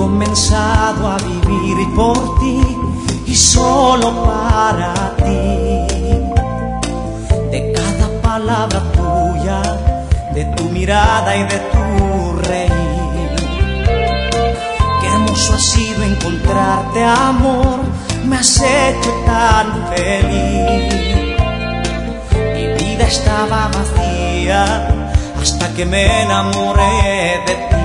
comenzado a vivir por ti y solo para ti. De cada palabra tuya, de tu mirada y de tu reír. Qué hermoso ha sido encontrarte, amor, me has hecho tan feliz. Mi vida estaba vacía hasta que me enamoré de ti.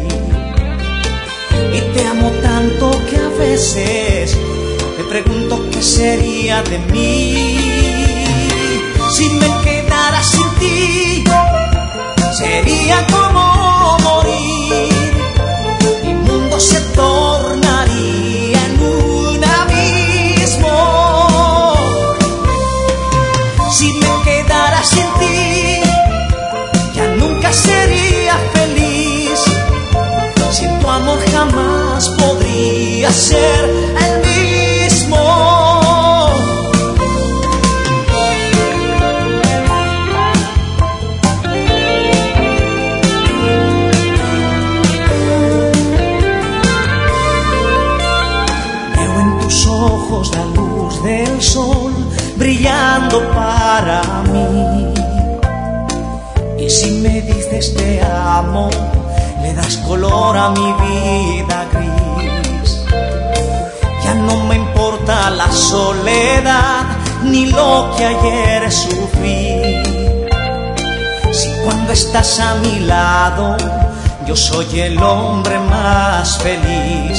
Y te amo tanto que a veces me pregunto qué sería de mí si me quedara sin ti. Sería como morir, mi mundo se tornaría en un abismo. Si me quedara sin ti, ya nunca sería feliz. Sin tu amor jamás podría ser el mismo. Veo en tus ojos la luz del sol brillando para mí. Y si me dices te amo, le das color a mi vida gris. Ya no me importa la soledad ni lo que ayer sufrí. Si cuando estás a mi lado yo soy el hombre más feliz.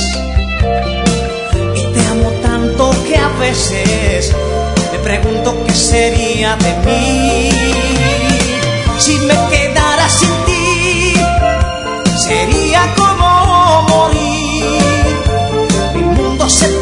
Y te amo tanto que a veces me pregunto qué sería de mí si me quedara sin ti. Sería como morir, mi mundo se